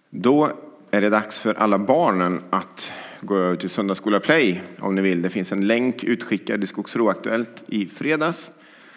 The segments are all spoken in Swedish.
Då är det dags för alla barnen att gå över till Söndagsskola Play om ni vill. Det finns en länk utskickad i Skogsro Aktuellt i fredags.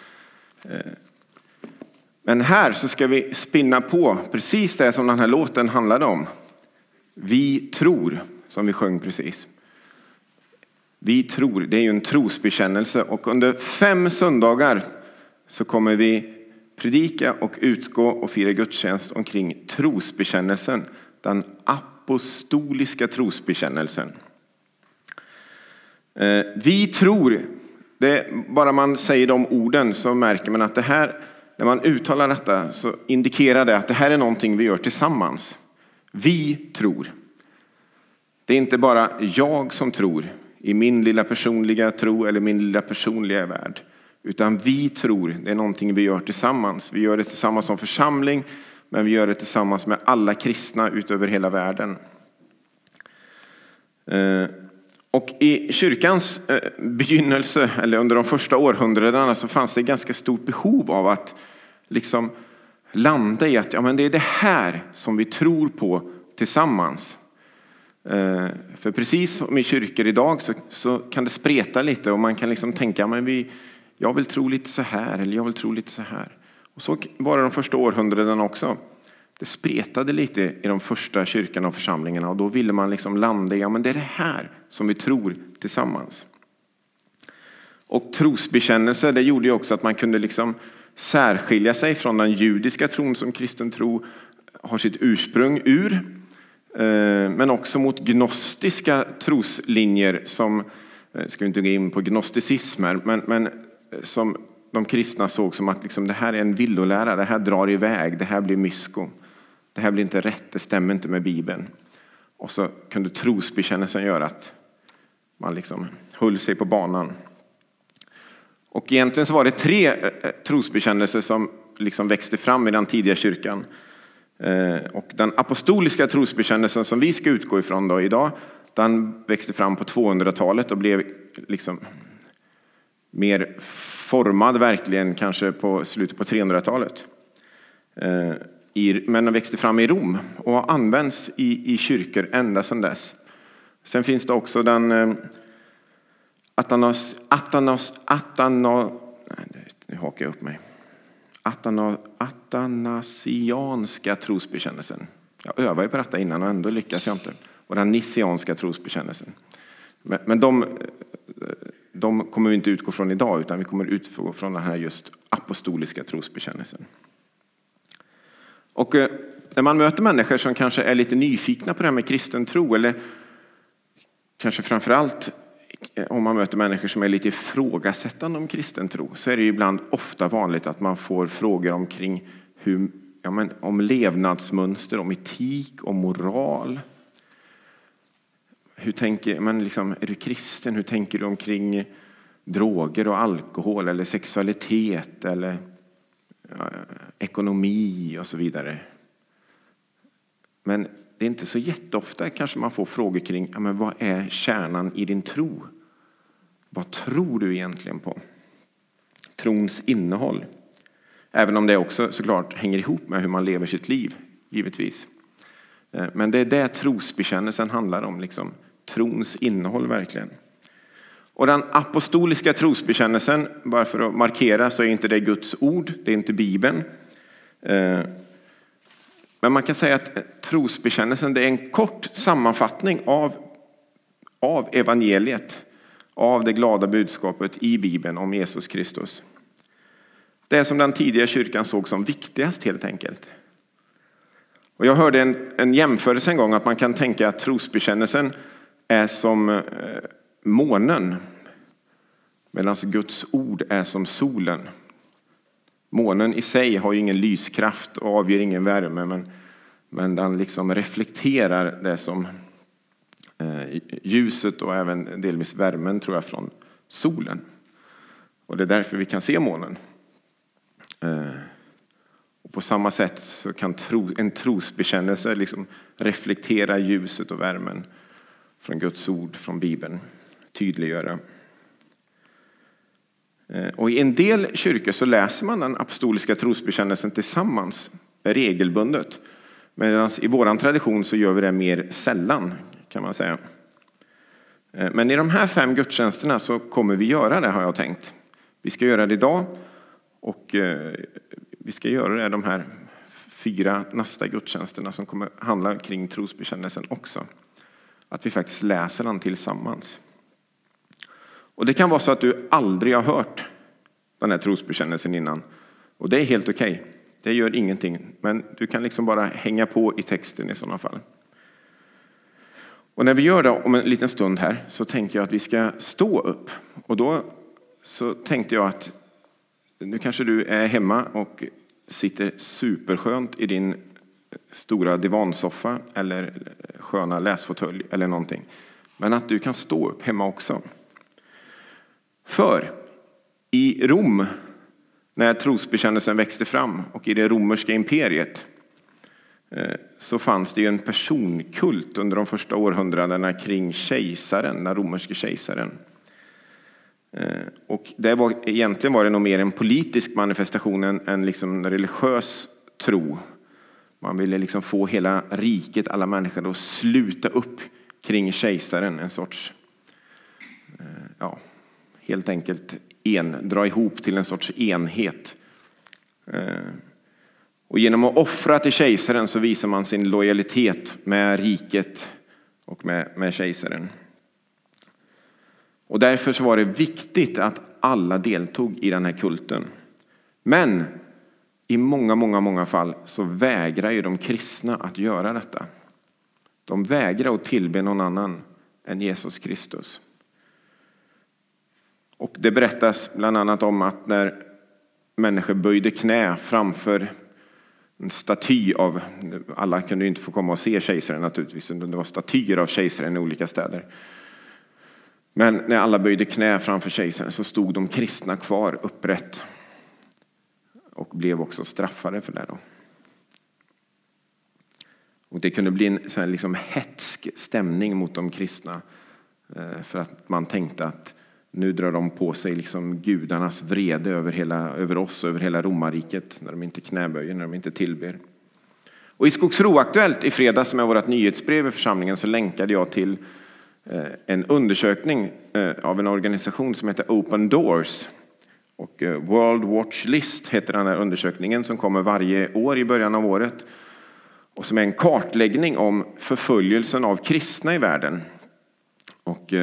Men här så ska vi spinna på precis det som den här låten handlade om. Vi tror, som vi sjöng precis. Vi tror, det är ju en trosbekännelse, och under 5 söndagar så kommer vi predika och utgå och fira gudstjänst omkring trosbekännelsen, den apostoliska trosbekännelsen. Vi tror, det bara man säger de orden så märker man att det här, när man uttalar detta så indikerar det att det här är någonting vi gör tillsammans. Vi tror. Det är inte bara jag som tror i min lilla personliga tro eller min lilla personliga värld. Utan vi tror, det är någonting vi gör tillsammans. Vi gör det tillsammans som församling, men vi gör det tillsammans med alla kristna utöver hela världen. Och i kyrkans begynnelse, eller under de första århundradena, så fanns det ett ganska stort behov av att liksom landa i att ja, men det är det här som vi tror på tillsammans. För precis som i kyrkor idag så kan det spreta lite, och man kan liksom tänka men jag vill tro lite så här, eller jag vill tro lite så här. Och så var det de första århundradena också. Det spretade lite i de första kyrkorna och församlingarna, och då ville man liksom landa i ja, men det är det här som vi tror tillsammans. Och trosbekännelse, det gjorde ju också att man kunde liksom särskilja sig från den judiska tron som kristen tro har sitt ursprung ur. Men också mot gnostiska troslinjer som, ska vi inte gå in på gnosticismer, men som de kristna såg som att liksom, det här är en villolära, det här drar iväg, det här blir mysko. Det här blir inte rätt, det stämmer inte med Bibeln. Och så kunde trosbekännelsen göra att man liksom höll sig på banan. Och egentligen så var det 3 trosbekännelser som liksom växte fram i den tidiga kyrkan. Och den apostoliska trosbekännelsen som vi ska utgå ifrån då idag, den växte fram på 200-talet och blev liksom mer formad verkligen kanske på slutet på 300-talet. Men den växte fram i Rom och används i kyrkor ända sedan dess. Sen finns det också den atanasianska trosbekännelsen. Jag övade ju på detta innan och ändå lyckas jag inte. Och den niceanska trosbekännelsen. Men de kommer vi inte utgå från idag, utan vi kommer utgå från den här just apostoliska trosbekännelsen. Och när man möter människor som kanske är lite nyfikna på det här med kristen tro, eller kanske framförallt om man möter människor som är lite ifrågasättande om kristen tro, så är det ibland ofta vanligt att man får frågor omkring om levnadsmönster, om etik, om moral. Hur tänker man liksom, är du kristen? Hur tänker du omkring droger och alkohol eller sexualitet eller ekonomi och så vidare? Men det är inte så jätteofta kanske man får frågor kring men vad är kärnan i din tro? Vad tror du egentligen på? Trons innehåll. Även om det också såklart hänger ihop med hur man lever sitt liv, givetvis. Men det är det trosbekännelsen handlar om, liksom. Trons innehåll verkligen. Och den apostoliska trosbekännelsen, bara för att markera, så är inte det Guds ord, det är inte Bibeln. Men man kan säga att trosbekännelsen, det är en kort sammanfattning av evangeliet, av det glada budskapet i Bibeln om Jesus Kristus. Det är som den tidiga kyrkan såg som viktigast helt enkelt. Och jag hörde en jämförelse en gång att man kan tänka att trosbekännelsen är som månen, medan Guds ord är som solen. Månen i sig har ju ingen lyskraft och avger ingen värme, men den liksom reflekterar det som ljuset och även delvis värmen, tror jag, från solen. Och det är därför vi kan se månen. Och på samma sätt så kan en trosbekännelse liksom reflektera ljuset och värmen från Guds ord, från Bibeln, tydliggöra. Och i en del kyrkor så läser man den apostoliska trosbekännelsen tillsammans regelbundet. Medan i våran tradition så gör vi det mer sällan, kan man säga. Men i de här 5 gudstjänsterna så kommer vi göra det, har jag tänkt. Vi ska göra det idag och vi ska göra det de här 4 nästa gudstjänsterna som kommer handla kring trosbekännelsen också. Att vi faktiskt läser den tillsammans. Och det kan vara så att du aldrig har hört den här trosbekännelsen innan. Och det är helt okej. Det gör ingenting. Men du kan liksom bara hänga på i texten i sådana fall. Och när vi gör det om en liten stund här så tänker jag att vi ska stå upp. Och då så tänkte jag att nu kanske du är hemma och sitter superskönt i din stora divansoffa eller sköna läsfåtölj eller någonting. Men att du kan stå upp hemma också. För i Rom, när trosbekännelsen växte fram och i det romerska imperiet, så fanns det ju en personkult under de första århundradena kring kejsaren, den romerske kejsaren. Och egentligen var det nog mer en politisk manifestation än liksom en religiös tro. Man ville liksom få hela riket, alla människor att sluta upp kring kejsaren. En sorts, helt enkelt dra ihop till en sorts enhet. Och genom att offra till kejsaren så visar man sin lojalitet med riket och med kejsaren. Och därför så var det viktigt att alla deltog i den här kulten. Men i många fall så vägrar ju de kristna att göra detta. De vägrar att tillbe någon annan än Jesus Kristus. Och det berättas bland annat om att när människor böjde knä framför en staty av, alla kunde ju inte få komma och se kejsaren naturligtvis, det var statyer av kejsaren i olika städer. Men när alla böjde knä framför kejsaren så stod de kristna kvar upprätt och blev också straffade för det då. Och det kunde bli en sån här liksom hetsk stämning mot de kristna för att man tänkte att nu drar de på sig liksom gudarnas vrede över oss och över hela romarriket när de inte knäböjer, när de inte tillber. Och i Skogsro Aktuellt i fredags som är vårt nyhetsbrev i församlingen så länkade jag till en undersökning av en organisation som heter Open Doors. Och World Watch List heter den här undersökningen som kommer varje år i början av året. Och som är en kartläggning om förföljelsen av kristna i världen. Och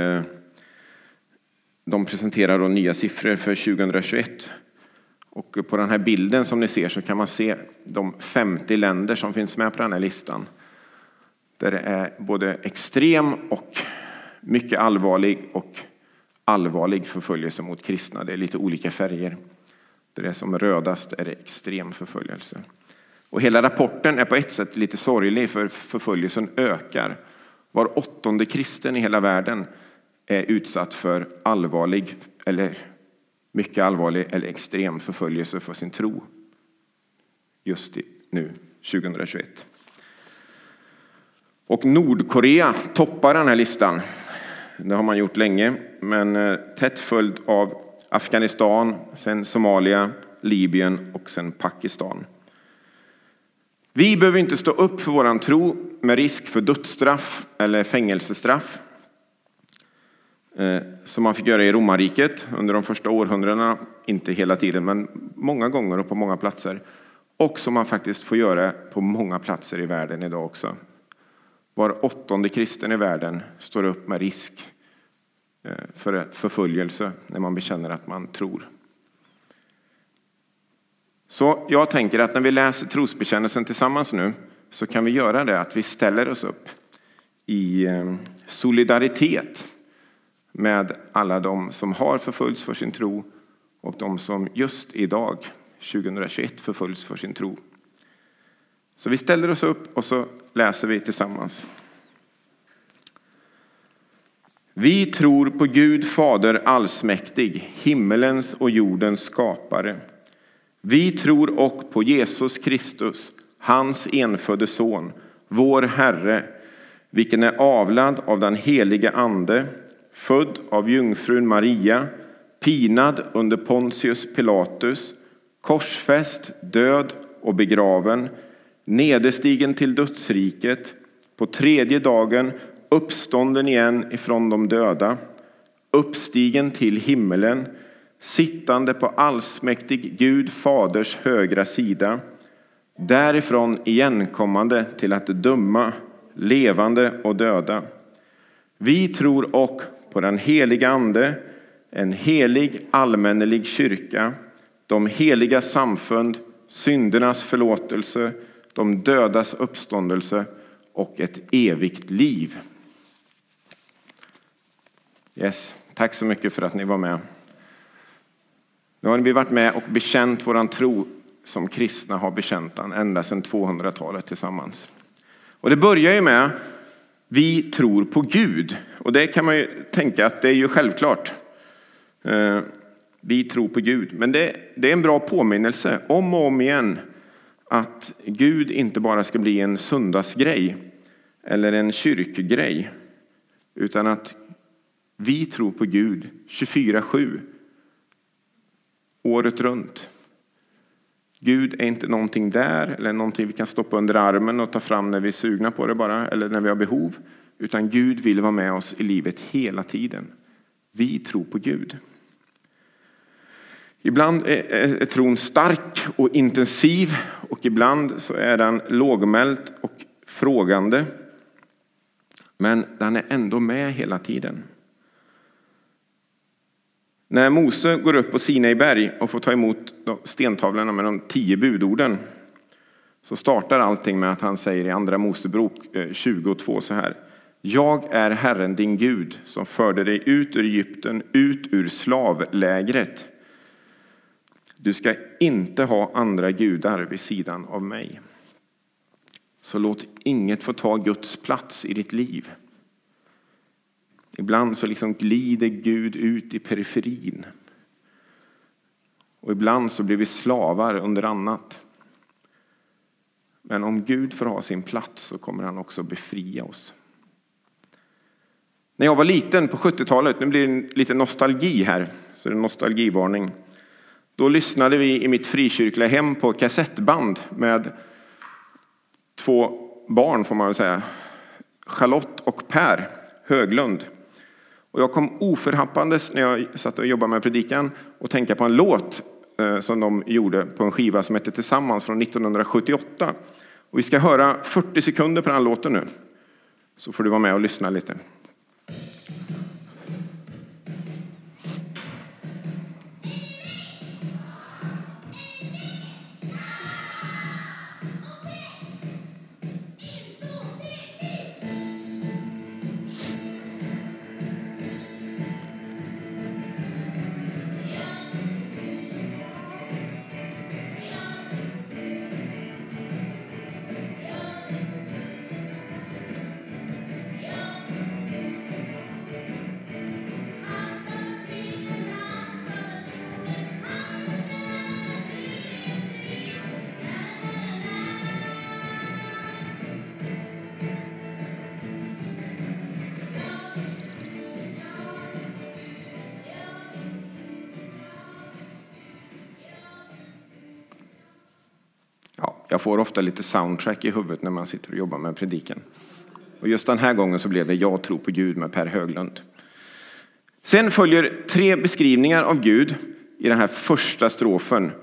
de presenterar då nya siffror för 2021. Och på den här bilden som ni ser så kan man se de 50 länder som finns med på den här listan. Där det är både extrem och mycket allvarlig förföljelse mot kristna. Det är lite olika färger. Där det är som rödast är det extrem förföljelse. Och hela rapporten är på ett sätt lite sorglig för förföljelsen ökar. Var 8:e kristen i hela världen är utsatt för allvarlig eller mycket allvarlig eller extrem förföljelse för sin tro. Just nu, 2021. Och Nordkorea toppar den här listan. Det har man gjort länge, men tätt följd av Afghanistan, sen Somalia, Libyen och sen Pakistan. Vi behöver inte stå upp för våran tro med risk för dödsstraff eller fängelsestraff. Som man fick göra i romarriket under de första århundradena, inte hela tiden men många gånger och på många platser. Och som man faktiskt får göra på många platser i världen idag också. Var 8:e kristen i världen står upp med risk för förföljelse när man bekänner att man tror. Så jag tänker att när vi läser trosbekännelsen tillsammans nu så kan vi göra det att vi ställer oss upp i solidaritet med alla de som har förföljts för sin tro och de som just idag, 2021, förföljs för sin tro. Så vi ställer oss upp och så läser vi tillsammans. Vi tror på Gud Fader allsmäktig, himmelens och jordens skapare. Vi tror också på Jesus Kristus, hans enfödde son, vår Herre, vilken är avlad av den heliga ande, född av jungfrun Maria, pinad under Pontius Pilatus, korsfäst, död och begraven, nederstigen till dödsriket, på tredje dagen uppstånden igen ifrån de döda, uppstigen till himmelen, sittande på allsmäktig Gud faders högra sida, därifrån igenkommande till att döma levande och döda. Vi tror och på den heliga ande, en helig allmännelig kyrka, de heliga samfund, syndernas förlåtelse, de dödas uppståndelse och ett evigt liv. Yes, tack så mycket för att ni var med. Nu har vi varit med och bekänt våran tro som kristna har bekänt den ända sedan 200-talet tillsammans. Och det börjar ju med vi tror på Gud. Och det kan man ju tänka att det är ju självklart. Vi tror på Gud. Men det är en bra påminnelse om och om igen att Gud inte bara ska bli en söndagsgrej eller en kyrkgrej, utan att vi tror på Gud 24/7 året runt. Gud är inte någonting där eller någonting vi kan stoppa under armen och ta fram när vi är sugna på det bara eller när vi har behov, utan Gud vill vara med oss i livet hela tiden. Vi tror på Gud. Ibland är tron stark och intensiv och ibland så är den lågmäld och frågande. Men den är ändå med hela tiden. När Mose går upp på Sinai berg och får ta emot stentavlorna med de 10 budorden, så startar allting med att han säger i andra Mosebok 22 så här: jag är Herren din Gud som förde dig ut ur Egypten, ut ur slavlägret. Du ska inte ha andra gudar vid sidan av mig. Så låt inget få ta Guds plats i ditt liv. Ibland så liksom glider Gud ut i periferin. Och ibland så blir vi slavar under annat. Men om Gud får ha sin plats så kommer han också befria oss. När jag var liten på 70-talet, nu blir det lite nostalgi här, så det är en nostalgivarning. Då lyssnade vi i mitt frikyrkliga hem på kassettband med 2 barn får man väl säga. Charlotte och Per Höglund. Och jag kom oförhappandes när jag satt och jobbade med predikan och tänkte på en låt som de gjorde på en skiva som heter Tillsammans från 1978. Och vi ska höra 40 sekunder på den här låten nu. Så får du vara med och lyssna lite. Jag får ofta lite soundtrack i huvudet när man sitter och jobbar med predikan. Och just den här gången så blev det Jag tror på Gud med Per Höglund. Sen följer 3 beskrivningar av Gud i den här första strofen.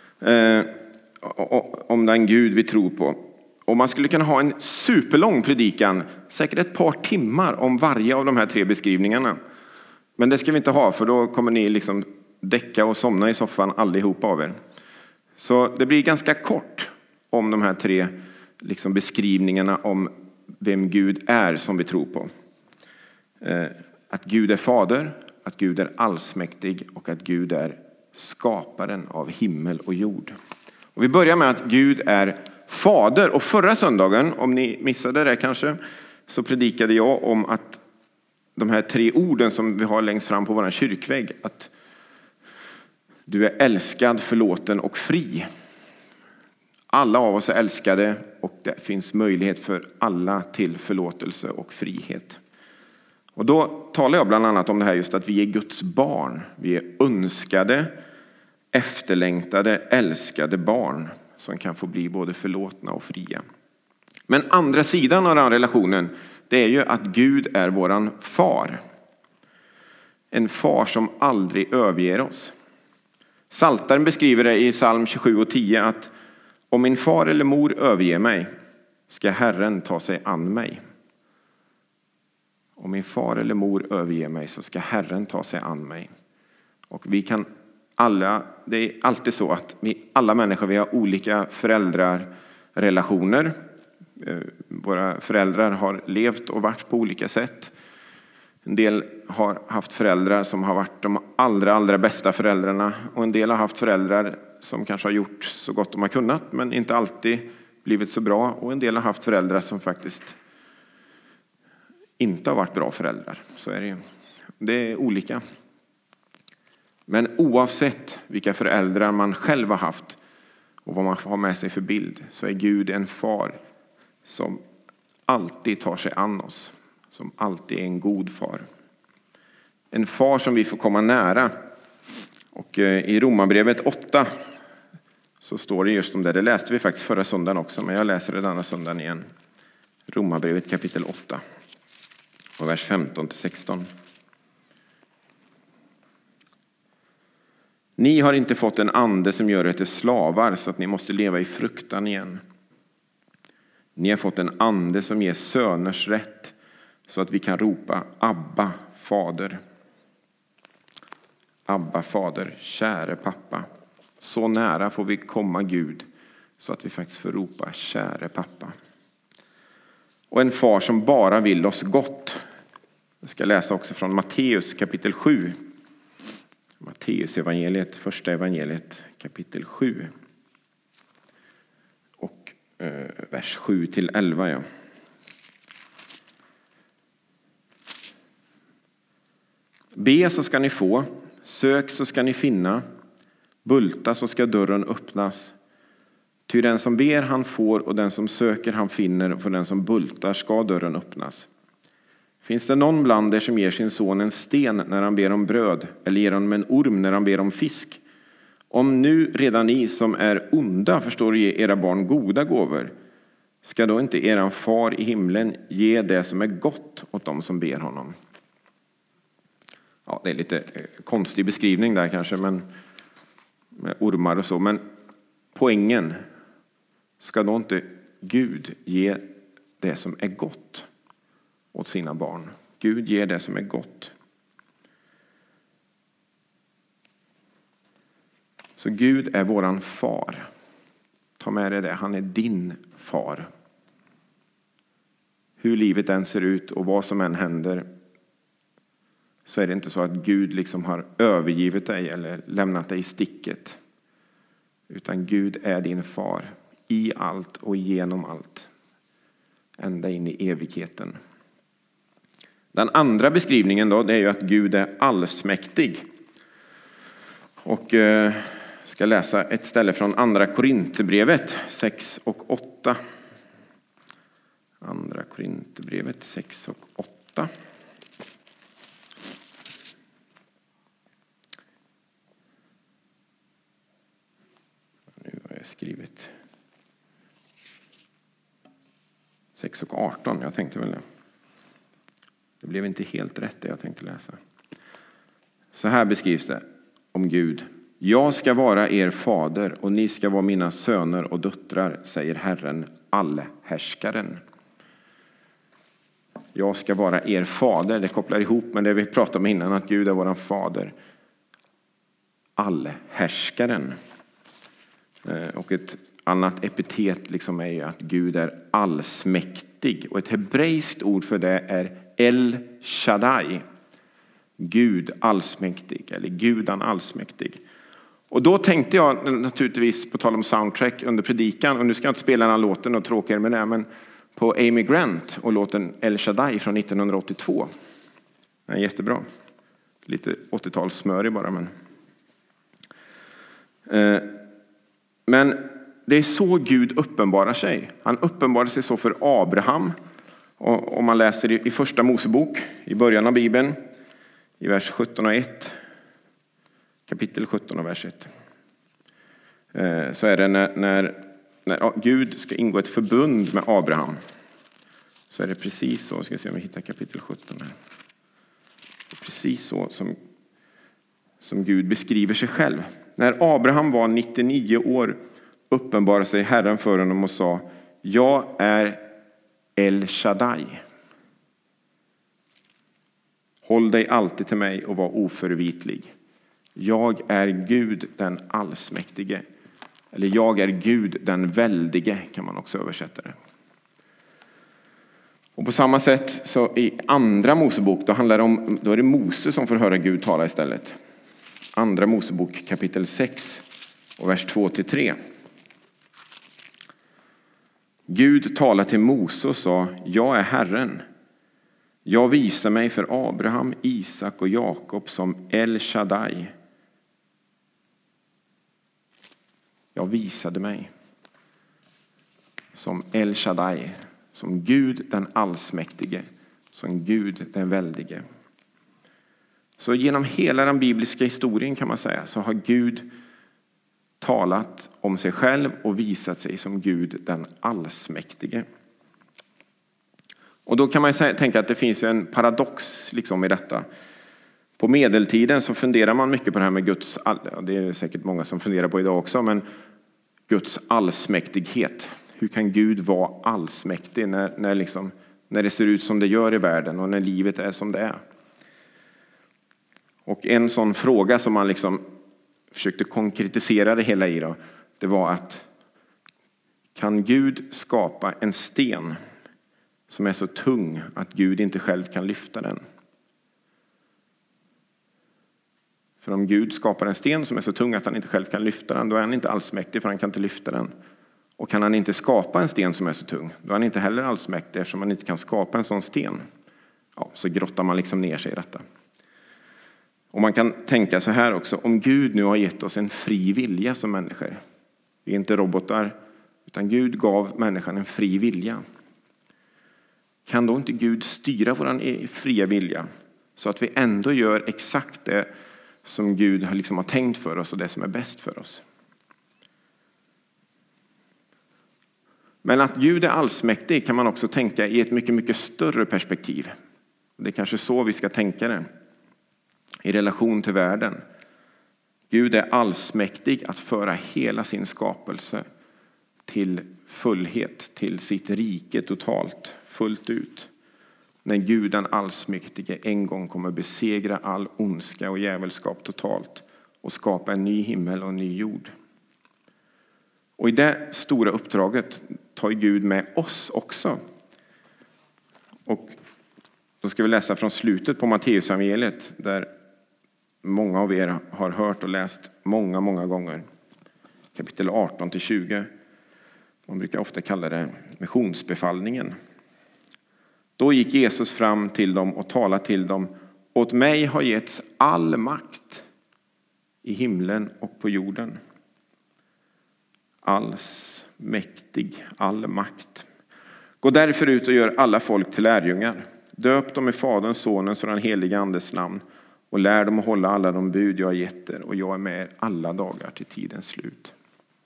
Om den Gud vi tror på. Och man skulle kunna ha en superlång predikan, säkert ett par timmar om varje av de här 3 beskrivningarna. Men det ska vi inte ha, för då kommer ni liksom däcka och somna i soffan allihop av er. Så det blir ganska kort om de här 3 liksom beskrivningarna om vem Gud är som vi tror på. Att Gud är fader, att Gud är allsmäktig och att Gud är skaparen av himmel och jord. Och vi börjar med att Gud är fader. Och förra söndagen, om ni missade det kanske, så predikade jag om att de här 3 orden som vi har längst fram på vår kyrkvägg, att du är älskad, förlåten och fri. Alla av oss är älskade och det finns möjlighet för alla till förlåtelse och frihet. Och då talar jag bland annat om det här just att vi är Guds barn. Vi är önskade, efterlängtade, älskade barn som kan få bli både förlåtna och fria. Men andra sidan av den relationen, det är ju att Gud är våran far. En far som aldrig överger oss. Psaltaren beskriver det i psalm 27:10 att om min far eller mor överger mig ska Herren ta sig an mig. Om min far eller mor överger mig så ska Herren ta sig an mig. Och vi kan alla, det är alltid så att alla människor, vi har olika föräldrarrelationer. Våra föräldrar har levt och varit på olika sätt. En del har haft föräldrar som har varit de allra bästa föräldrarna. Och en del har haft föräldrar som kanske har gjort så gott de har kunnat men inte alltid blivit så bra. Och en del har haft föräldrar som faktiskt inte har varit bra föräldrar. Så är det ju. Det är olika. Men oavsett vilka föräldrar man själv har haft och vad man har med sig för bild så är Gud en far som alltid tar sig an oss. Som alltid är en god far. En far som vi får komma nära. Och i Romarbrevet 8 så står det just om det. Det läste vi faktiskt förra söndagen också, men jag läser det denna söndagen igen. Romarbrevet kapitel 8 och vers 15-16. Ni har inte fått en ande som gör er till slavar så att ni måste leva i fruktan igen. Ni har fått en ande som ger söners rätt så att vi kan ropa Abba, fader. Abba, fader, käre pappa. Så nära får vi komma Gud så att vi faktiskt får ropa käre pappa. Och en far som bara vill oss gott. Jag ska läsa också från Matteus kapitel 7. Matteus evangeliet, första evangeliet, kapitel 7. Och vers 7-11, ja. Be så ska ni få, sök så ska ni finna, bulta så ska dörren öppnas. Ty den som ber han får och den som söker han finner och för den som bultar ska dörren öppnas. Finns det någon bland er som ger sin son en sten när han ber om bröd eller ger honom en orm när han ber om fisk? Om nu redan ni som är onda förstår ge era barn goda gåvor, ska då inte eran far i himlen ge det som är gott åt dem som ber honom? Ja, det är lite konstig beskrivning där kanske, men med ormar och så. Men poängen, ska då inte Gud ge det som är gott åt sina barn? Gud ger det som är gott. Så Gud är våran far. Ta med dig det, han är din far. Hur livet än ser ut och vad som än händer, så är det inte så att Gud liksom har övergivit dig eller lämnat dig i sticket. Utan Gud är din far i allt och genom allt. Ända in i evigheten. Den andra beskrivningen då, det är ju att Gud är allsmäktig. Och ska läsa ett ställe från andra Korinthierbrevet 6 och 8. Andra Korinthierbrevet 6 och 8. Nu har jag skrivit 6 och 18, jag tänkte väl det. Det blev inte helt rätt det jag tänkte läsa. Så här beskrivs det om Gud. Jag ska vara er fader och ni ska vara mina söner och döttrar, säger Herren allhärskaren. Jag ska vara er fader. Det kopplar ihop med det vi pratade om innan, att Gud är våran fader. Allhärskaren. Och ett annat epitet liksom är ju att Gud är allsmäktig. Och ett hebreiskt ord för det är El Shaddai. Gud allsmäktig, eller Gudan allsmäktig. Och då tänkte jag naturligtvis, på tal om soundtrack under predikan, och nu ska jag inte spela den här låten och tråkigare med det, men på Amy Grant och låten El Shaddai från 1982. Den är jättebra. Lite 80-talssmörig bara, men det är så Gud uppenbarar sig. Han uppenbarar sig så för Abraham. Och om man läser i första Mosebok, i början av Bibeln, i vers 17 och 1, kapitel 17 och vers 1, så är det när när Gud ska ingå ett förbund med Abraham, så är det precis så. Ska se om vi hittar kapitel 17 här. Precis så som Gud beskriver sig själv. När Abraham var 99 år uppenbarade sig Herren för honom och sa: jag är El Shaddai. Håll dig alltid till mig och var oförvitlig. Jag är Gud den allsmäktige. Eller jag är Gud den väldige, kan man också översätta det. Och på samma sätt så i andra Mosebok, då är det Mose som får höra Gud tala istället. Andra Mosebok kapitel 6 och vers 2-3. Gud talade till Mose och sa: jag är Herren. Jag visar mig för Abraham, Isak och Jakob som El Shaddai. Jag visade mig som El Shaddai, som Gud den allsmäktige, som Gud den väldige. Så genom hela den bibliska historien kan man säga så har Gud talat om sig själv och visat sig som Gud den allsmäktige. Och då kan man tänka att det finns en paradox liksom i detta. På medeltiden så funderar man mycket på det här med Guds, det är säkert många som funderar på idag också, men Guds allsmäktighet. Hur kan Gud vara allsmäktig när det ser ut som det gör i världen och när livet är som det är? Och en sån fråga som man försökte konkretisera det hela i då, det var att kan Gud skapa en sten som är så tung att Gud inte själv kan lyfta den? För om Gud skapar en sten som är så tung att han inte själv kan lyfta den, då är han inte allsmäktig, för han kan inte lyfta den. Och kan han inte skapa en sten som är så tung, då är han inte heller allsmäktig, eftersom han inte kan skapa en sån sten. Ja, så grottar man ner sig i detta. Och man kan tänka så här också: om Gud nu har gett oss en fri vilja som människor, vi är inte robotar, utan Gud gav människan en fri vilja. Kan då inte Gud styra vår fria vilja så att vi ändå gör exakt det som Gud har tänkt för oss och det som är bäst för oss? Men att Gud är allsmäktig kan man också tänka i ett mycket, mycket större perspektiv. Det är kanske så vi ska tänka det i relation till världen. Gud är allsmäktig att föra hela sin skapelse till fullhet, till sitt rike totalt, fullt ut. När Gud den allsmäktige en gång kommer besegra all ondska och djävulskap totalt och skapa en ny himmel och en ny jord. Och i det stora uppdraget tar Gud med oss också. Och då ska vi läsa från slutet på Matteusevangeliet, där många av er har hört och läst många, många gånger. Kapitel 18-20. Man brukar ofta kalla det missionsbefallningen. Då gick Jesus fram till dem och talade till dem: åt mig har getts all makt i himlen och på jorden. Allsmäktig, all makt. Gå därför ut och gör alla folk till lärjungar. Döp dem i Faderns, Sonens och den helige Andes namn och lär dem att hålla alla de bud jag har gett er, och jag är med er alla dagar till tidens slut.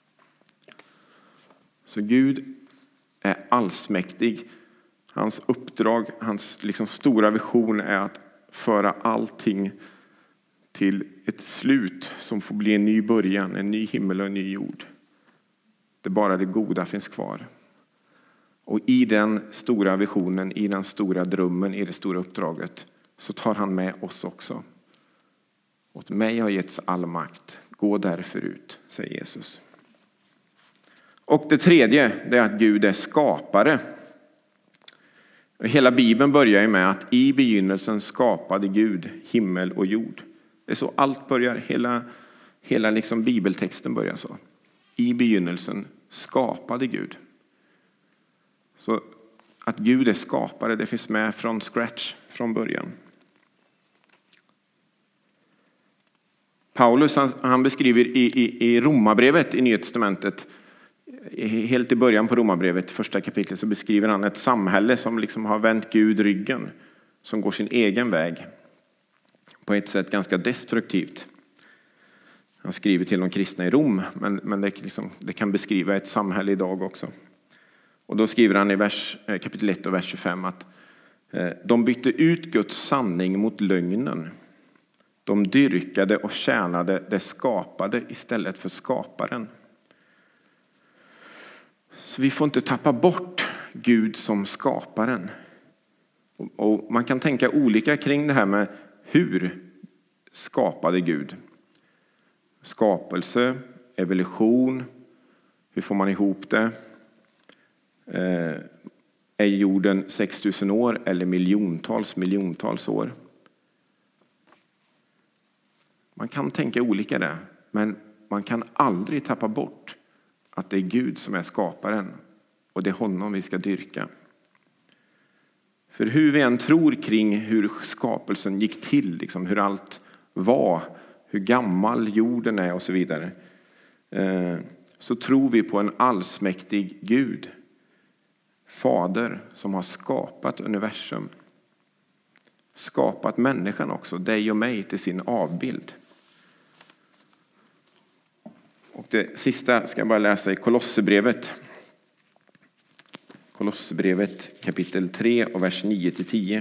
Så Gud är allsmäktig. Hans uppdrag, hans stora vision är att föra allting till ett slut som får bli en ny början, en ny himmel och en ny jord. Det bara det goda finns kvar. Och i den stora visionen, i den stora drömmen, i det stora uppdraget, så tar han med oss också. Åt mig har getts all makt. Gå därför ut, säger Jesus. Och det tredje, det är att Gud är skapare. Hela Bibeln börjar ju med att i begynnelsen skapade Gud himmel och jord. Det är så allt börjar, hela bibeltexten börjar så. I begynnelsen skapade Gud. Så att Gud är skapare, det finns med från scratch, från början. Paulus han beskriver i Romarbrevet i Nya testamentet, helt i början på Romarbrevet, första kapitlet, så beskriver han ett samhälle som har vänt Gud ryggen, som går sin egen väg på ett sätt ganska destruktivt. Han skriver till de kristna i Rom, men det kan beskriva ett samhälle idag också. Och då skriver han i kapitel 1 och vers 25 att de bytte ut Guds sanning mot lögnen. De dyrkade och tjänade det skapade istället för skaparen. Så vi får inte tappa bort Gud som skaparen. Och man kan tänka olika kring det här med hur skapade Gud. Skapelse, evolution, hur får man ihop det? Är jorden 6000 år eller miljontals år? Man kan tänka olika där, men man kan aldrig tappa bort att det är Gud som är skaparen och det är honom vi ska dyrka. För hur vi än tror kring hur skapelsen gick till, liksom hur allt var, hur gammal jorden är och så vidare, så tror vi på en allsmäktig Gud, Fader, som har skapat universum. Skapat människan också, dig och mig, till sin avbild. Och det sista ska jag bara läsa i Kolosserbrevet. Kolosserbrevet kapitel 3 och vers 9-10.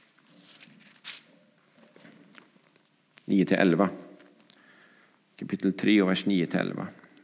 9-11. Kapitel 3 och vers 9-11.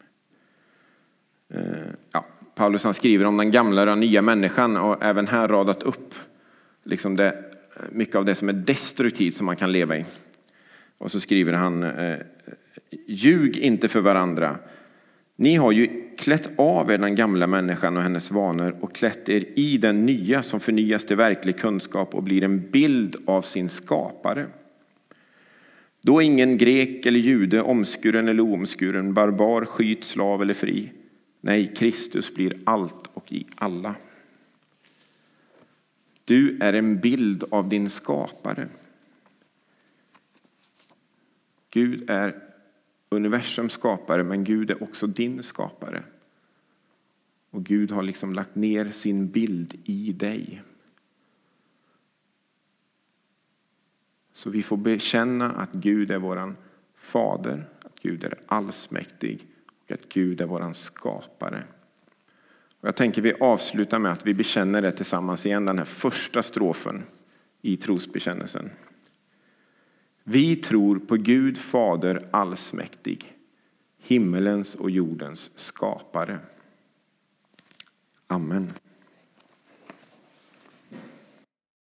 Paulus han skriver om den gamla och den nya människan och även här radat upp liksom mycket av det som är destruktivt som man kan leva i. Och så skriver han: ljug inte för varandra. Ni har ju klätt av er den gamla människan och hennes vanor och klätt er i den nya som förnyas till verklig kunskap och blir en bild av sin skapare. Då ingen grek eller jude, omskuren eller oomskuren, barbar, skyt, slav eller fri. Nej, Kristus blir allt och i alla. Du är en bild av din skapare. Gud är universums skapare, men Gud är också din skapare. Och Gud har liksom lagt ner sin bild i dig. Så vi får bekänna att Gud är våran fader, att Gud är allsmäktig och att Gud är våran skapare. Och jag tänker vi avslutar med att vi bekänner det tillsammans igen, den här första strofen i trosbekännelsen. Vi tror på Gud Fader allsmäktig, himmelens och jordens skapare. Amen.